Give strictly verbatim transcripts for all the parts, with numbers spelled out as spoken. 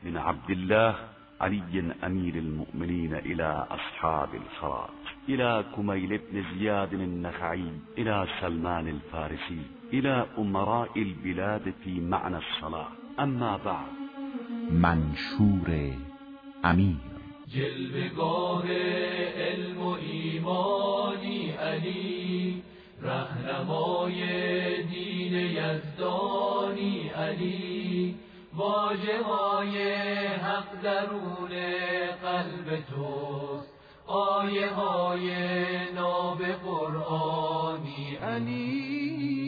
من عبد الله علي أمير المؤمنين إلى أصحاب الخراج، إلى كميل بن زياد النخعي، إلى سلمان الفارسي، إلى أمراء البلاد في معنى الصلاة. اما بعد. منشور امیر. جلوه‌گاه علم و ایمانی علی، رهنمای دین یزدانی علی، واژه‌های حق درون قلب توست، آیه های ناب قرآنی علی.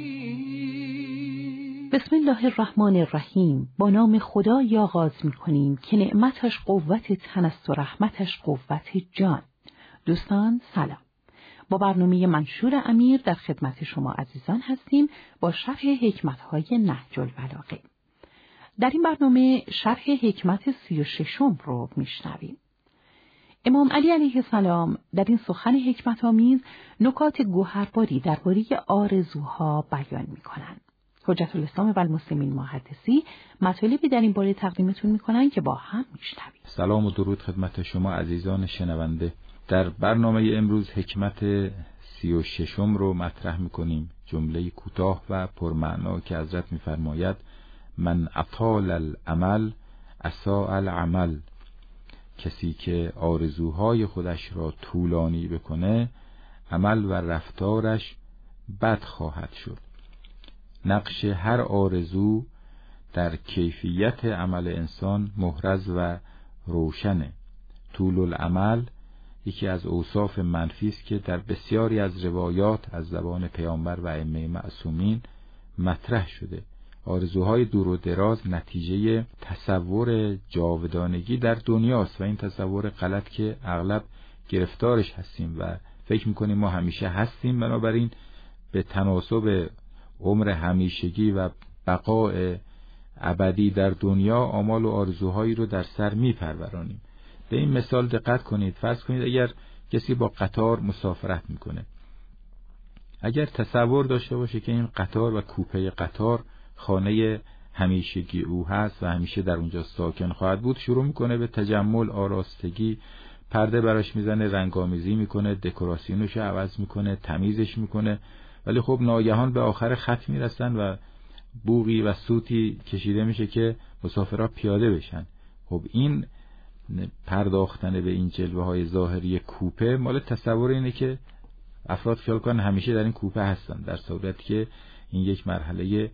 بسم الله الرحمن الرحیم. با نام خدای آغاز می‌کنیم که نعمتش قوت تن است و رحمتش قوت جان. دوستان سلام. با برنامه منشور امیر در خدمت شما عزیزان هستیم با شرح حکمت‌های نهج البلاغه. در این برنامه شرح حکمت سی و ششم رو میشنویم. امام علی علیه السلام در این سخن حکمت آمیز نکات گوهرباری درباره آرزوها بیان می‌کنند. حجت الاسلام و المسلمین محدثی مطالبی در این باره تقدیمتون می‌کنند که با هم میشنویم. سلام و درود خدمت شما عزیزان شنونده. در برنامه امروز حکمت سی و ششم رو مطرح می‌کنیم. جمله کوتاه و پرمعنا که حضرت می‌فرماید من اطال الامل اساء العمل. کسی که آرزوهای خودش را طولانی بکنه، عمل و رفتارش بد خواهد شد. نقش هر آرزو در کیفیت عمل انسان محرز و روشنه. طول العمل یکی از اوصاف منفی است که در بسیاری از روایات از زبان پیامبر و ائمه معصومین مطرح شده. آرزوهای دور و دراز نتیجه تصور جاودانگی در دنیاست و این تصور غلط که اغلب گرفتارش هستیم و فکر میکنیم ما همیشه هستیم، بنابراین به تناسب عمر همیشگی و بقاء ابدی در دنیا آمال و آرزوهایی رو در سر میپرورانیم. به این مثال دقت کنید. فرض کنید اگر کسی با قطار مسافرت میکنه، اگر تصور داشته باشه که این قطار و کوپه قطار خانه همیشگی او هست و همیشه در اونجا ساکن خواهد بود، شروع میکنه به تجمل، آراستگی، پرده براش میزنه، رنگامیزی میکنه، دکوراسیونش رو عوض میکنه، تمیزش میکنه. ولی خب ناگهان به آخر خط میرسن و بوقی و صوتی کشیده میشه که مسافرها پیاده بشن. خب این پرداختن به این جلوه های ظاهری کوپه مال تصور اینه که افراد خیال کنن همیشه در این کوپه هستن، در صورتی که این یک مرحله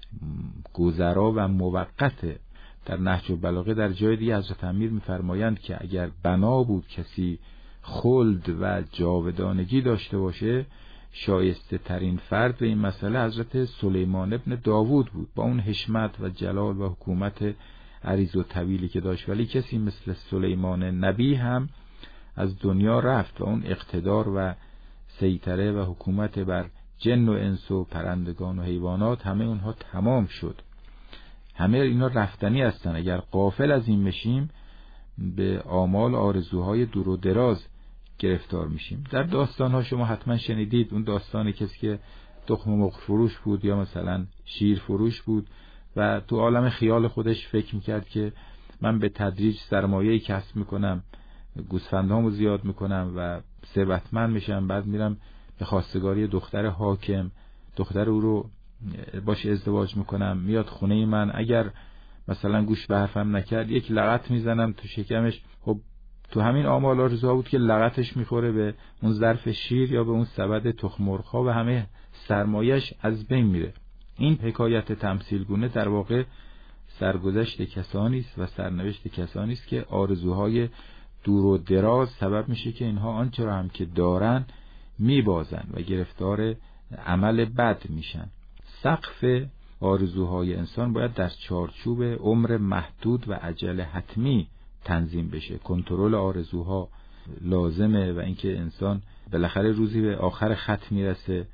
گذرا و موقته. در نهج البلاغه در جای دیگه حضرت امیر میفرمایند که اگر بنا بود کسی خلد و جاودانگی داشته باشه، شایسته ترین فرد به این مسئله حضرت سلیمان ابن داوود بود، با اون حشمت و جلال و حکومت عریض و طویلی که داشت. ولی کسی مثل سلیمان نبی هم از دنیا رفت و اون اقتدار و سیطره و حکومت بر جن و انس و پرندگان و حیوانات همه اونها تمام شد. همه اینا رفتنی هستن. اگر غافل از این بشیم به آمال آرزوهای دور و دراز گرفتار میشیم. در داستان‌ها شما حتما شنیدید اون داستان کسی که تخم مرغ فروش بود یا مثلا شیر فروش بود و تو عالم خیال خودش فکر میکرد که من به تدریج سرمایه‌ای کسب میکنم، گوسفندامو زیاد میکنم و ثروتمند میشم، بعد میرم به خواستگاری دختر حاکم، دختر او رو باش ازدواج میکنم، میاد خونه من، اگر مثلا گوش به حرفم نکرد یک لغت میزنم تو شکمش. خب تو همین آمال آرزوها بود که لغتش میخوره به اون ظرف شیر یا به اون سبد تخم مرغ‌ها و همه سرمایه‌اش از بین میره. این حکایت تمثیلگونه در واقع سرگذشت کسانی است و سرنوشت کسانی است که آرزوهای دور و دراز سبب میشه که اینها آنچه را هم که دارن میبازن و گرفتار عمل بد میشن. سقف آرزوهای انسان باید در چارچوب عمر محدود و اجل حتمی تنظیم بشه. کنترل آرزوها لازمه و اینکه انسان بالاخره روزی به آخر خط میرسه.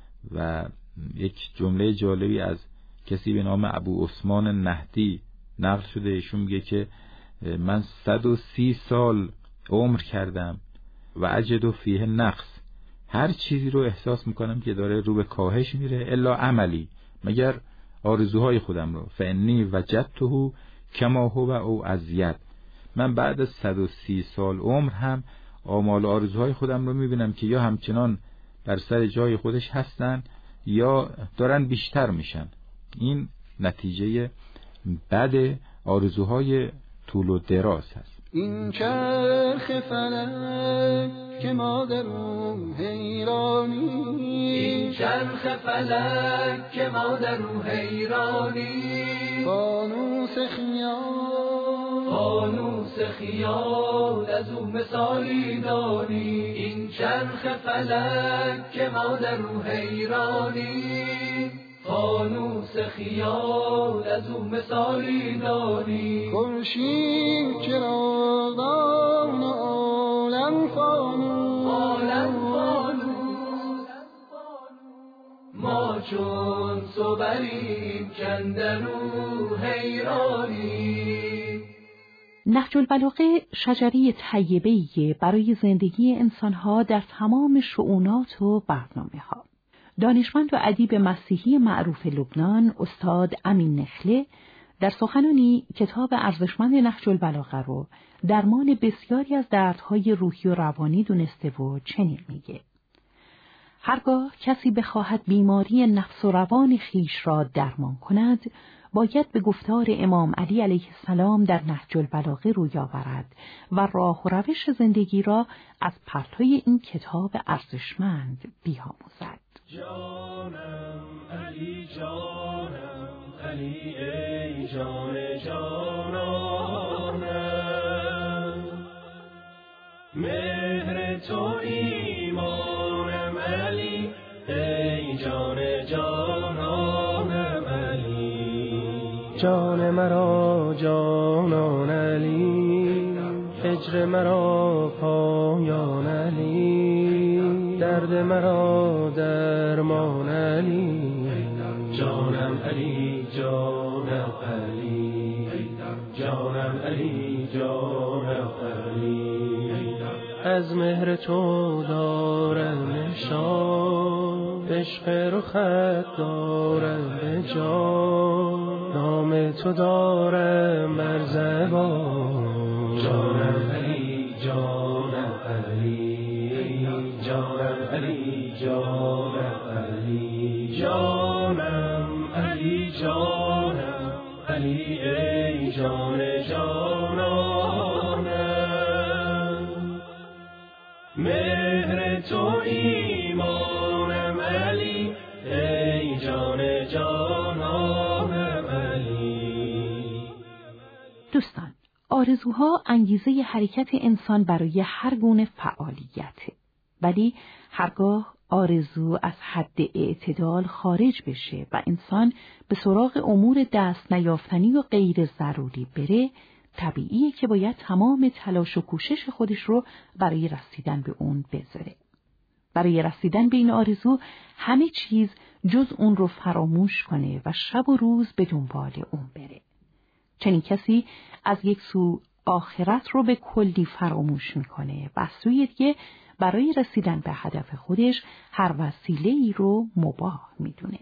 و یک جمله جالبی از کسی به نام ابو عثمان نهدی نقل شده. ایشون میگه که من صد و سی سال عمر کردم و اجد فیه نقص، هر چیزی رو احساس میکنم که داره رو به کاهش میره الا عملی، مگر آرزوهای خودم رو. فانی وجدته کما هو او ازید. من بعد از صد و سی سال عمر هم آمال و آرزوهای خودم رو میبینم که یا همچنان بر سر جای خودش هستن یا دارن بیشتر میشن. این نتیجه بد آرزوهای طول و دراز هست. این چرخ فلک که ما در اون حیرانی، این چرخ فلک که ما در اون حیرانی، فانوس خیال فانوس خیال از اون مثالی دانی. این چرخ فلک که ما در اون حیرانی، فانوس خیال از اون مثالی دانی. خورشید چراغان عالم فانوس، عالم فانوس، ما چون صبریم کندرو حیرانی. نهج البلاغه شجره طیبه‌ای برای زندگی انسانها در تمام شؤونات و برنامه‌ها. دانشمند و ادیب مسیحی معروف لبنان استاد امین نخله در سخنانی کتاب ارزشمند نهج البلاغه رو درمان بسیاری از دردهای روحی و روانی دونسته و چنین میگه: هرگاه کسی بخواهد بیماری نفس و روان خیش را درمان کند، باید به گفتار امام علی علیه السلام در نهج البلاغه روی آورد و راه و روش زندگی را از پرتوی این کتاب ارزشمند بیاموزد. جانم علی جانم علی ای جان جانانم، مهر تو ایمانم علی ای جان جانانم علی. جان مرا جانان علی، هجر مرا پایان علی، درد مرا درمان علی. جانم علی جانم علی، جانم علی جانم علی. از مهر تو دارم نشان، عشق رخت دارم به جان، نام تو دارم بر زبان. جانم علی جانم علی، جانم علی جانم علی. جانم علی جانم علی ای جان جانانم، مهر تو ایمانم علی ای جان جانانم علی. دوستان، آرزوها انگیزه حرکت انسان برای هر گونه فعالیته، ولی هرگاه آرزو از حد اعتدال خارج بشه و انسان به سراغ امور دست نیافتنی و غیر ضروری بره، طبیعیه که باید تمام تلاش و کوشش خودش رو برای رسیدن به اون بذاره. برای رسیدن به این آرزو همه چیز جز اون رو فراموش کنه و شب و روز به دنبال اون بره. چنین کسی از یک سو آخرت رو به کلی فراموش میکنه و از سوی دیگه برای رسیدن به هدف خودش هر وسیله‌ای رو مباح میدونه.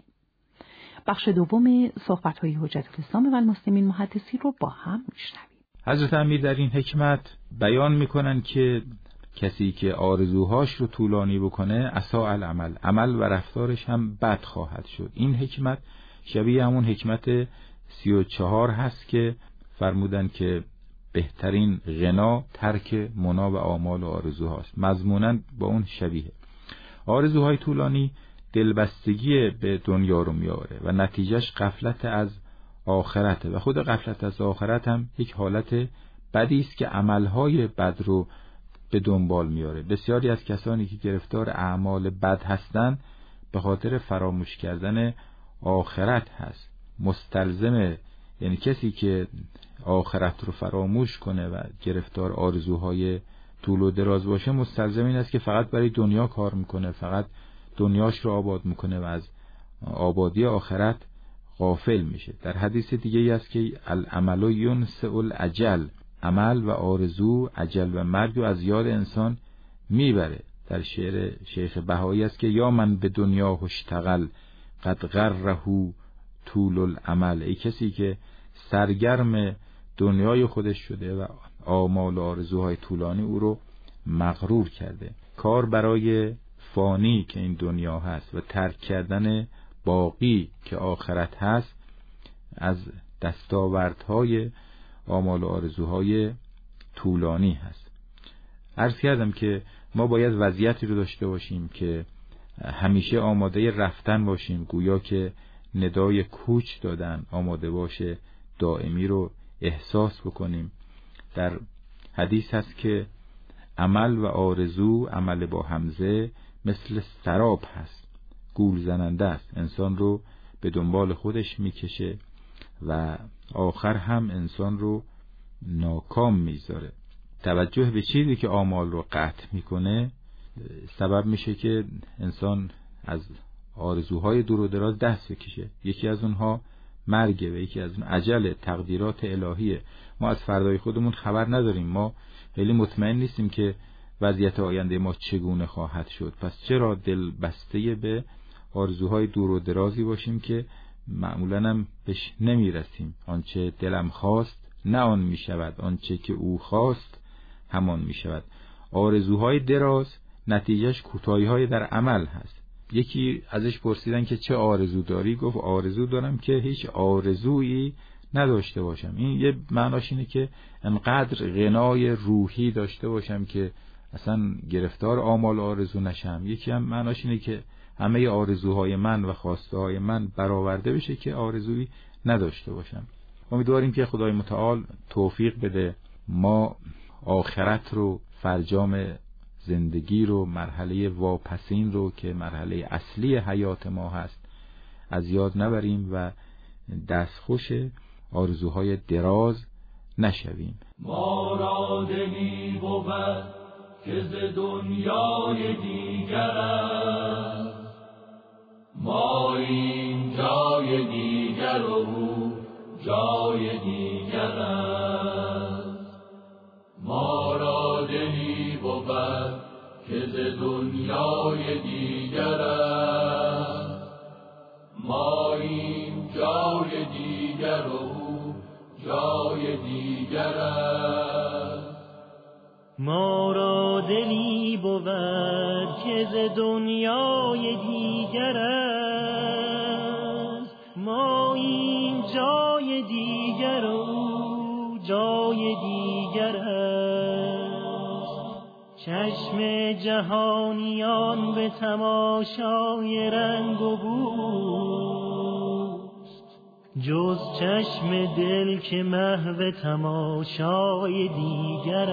بخش دوم صحبت‌های حجت الاسلام و المسلمین محدثی رو با هم میشنویم. حضرت امیر در این حکمت بیان میکنن که کسی که آرزوهاش رو طولانی بکنه اساء العمل، عمل و رفتارش هم بد خواهد شد. این حکمت شبیه همون حکمت سی و چهار هست که فرمودن که بهترین غنا ترک منا و آمال و آرزوهاست. مضموناً با اون شبیه. آرزوهای طولانی دلبستگی به دنیا رو میاره و نتیجهش غفلت از آخرته و خود غفلت از آخرت هم یک حالت بدی است که عملهای بد رو به دنبال میاره. بسیاری از کسانی که گرفتار اعمال بد هستند به خاطر فراموش کردن آخرت هست. مستلزم، یعنی کسی که آخرت رو فراموش کنه و گرفتار آرزوهای طول و دراز باشه، مستلزم این است که فقط برای دنیا کار میکنه، فقط دنیاش رو آباد میکنه و از آبادی آخرت غافل میشه. در حدیث دیگه ای است که العمل ینسئ الاجل، عمل و آرزو اجل و مرگ رو از یاد انسان میبره. در شعر شیخ بهایی است که یا من به دنیا اشتغل قد غره طول العمل، ای کسی که سرگرم دنیای خودش شده و آمال و آرزوهای طولانی او رو مغرور کرده. کار برای فانی که این دنیا هست و ترک کردن باقی که آخرت هست از دستاوردهای آمال و آرزوهای طولانی هست. عرض کردم که ما باید وضعیتی رو داشته باشیم که همیشه آماده رفتن باشیم، گویا که ندای کوچ دادن آماده باشه دائمی رو احساس بکنیم. در حدیث هست که عمل و آرزو، عمل با همزه مثل سراب هست، گول زننده است، انسان رو به دنبال خودش میکشه و آخر هم انسان رو ناکام میذاره. توجه به چیزی که آمال رو قطع میکنه سبب میشه که انسان از آرزوهای دور و دراز دست بکشه. یکی از اونها مرگه و یکی از اون اجل، تقدیرات الهیه. ما از فردای خودمون خبر نداریم، ما خیلی مطمئن نیستیم که وضعیت آینده ما چگونه خواهد شد. پس چرا دل بسته به آرزوهای دور و درازی باشیم که معمولاً هم بهش نمیرسیم؟ آنچه دلم خواست نه آن میشود، آنچه که او خواست همان میشود. آرزوهای دراز نتیجهش کوتاهی‌های در عمل هست. یکی ازش پرسیدن که چه آرزو داری؟ گفت آرزو دارم که هیچ آرزویی نداشته باشم. این یه معناش اینه که انقدر غنای روحی داشته باشم که اصلا گرفتار آمال آرزو نشم. یکی هم معناش اینه که همه آرزوهای من و خواسته های من برآورده بشه که آرزویی نداشته باشم. امیدواریم که خدای متعال توفیق بده ما آخرت رو، فرجام زندگی رو، مرحله واپسین رو که مرحله اصلی حیات ما هست از یاد نبریم و دستخوش آرزوهای دراز نشویم. ما را دلی بود که ز دنیای دیگر است، ما این جای دیگر و او جای دیگر است. ما را دلی بود که ز دنیای دیگر است، ما این جای دیگر و او جای دیگر است. ما را دلی بود که ز دنیای دیگر است، ما این جای دیگر و او جای دیگر است. چشم جهانیان به تماشای رنگ و بوست، جز چشم دل که محو تماشای دیگر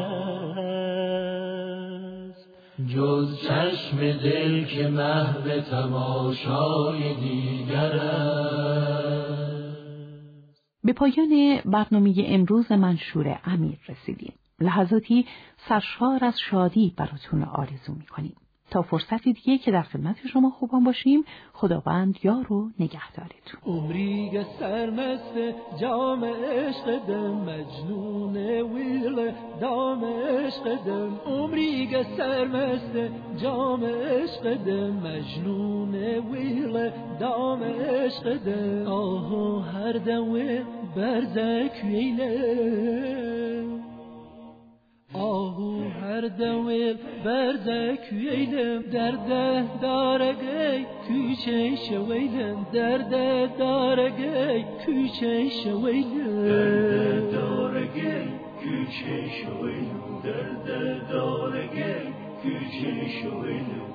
است. جز چشم دل که محو تماشای دیگر است. به پایان برنامه امروز منشور امیر رسیدیم. لحظاتی سرشار از شادی براتون آرزو می‌کنیم. تا فرصتی دیگه که در خدمت شما خوبان باشیم، خداوند یار و نگهدارتون. عمری سرمست جام عشق دم، مجنون ویل دام عشق دم. عمری سرمست جام عشق دم، مجنون ویل دام عشق دم. آهو هر دوه برزک ویله، آهو هر دویل برزک ویلم، درده دارگی کوچه شویلم، درده دارگی کوچه شویلم، درده دارگی کوچه شویلم، درده دارگی کوچه شویلم.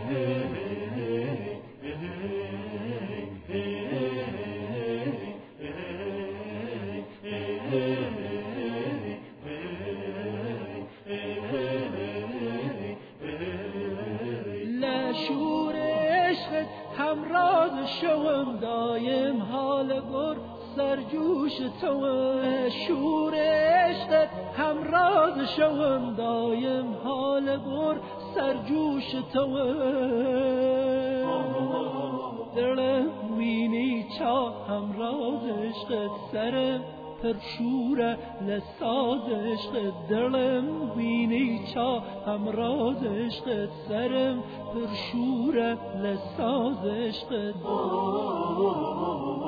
شور عشقت همراز شوم، دایم حال بر سرجوش توم. شور عشقت همراز شوم، دایم حال بر سرجوش توم. دلم وینی چا همراز عشقت، سرم پرشوره لساز عشقت. دلم وینی چا همراز عشقت، سرم پرشوره لساز عشقت.